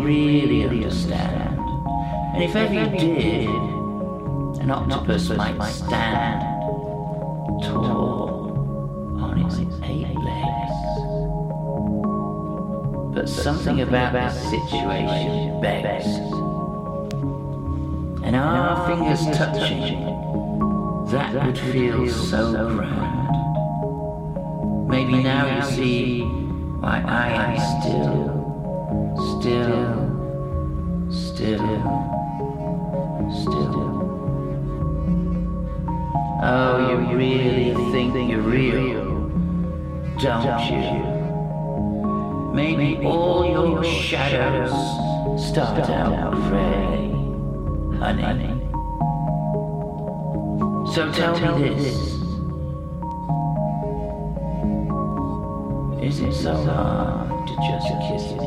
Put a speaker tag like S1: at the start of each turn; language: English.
S1: really understand. And if ever you did, an octopus might stand tall on its 8 legs. But something about this situation begs. And our fingers touching, that would feel so proud. Maybe now you see why I am still. Oh, you really think you're real, don't you? Maybe all your shadows start out grey, honey. So tell me this. Is it so hard to just kiss me?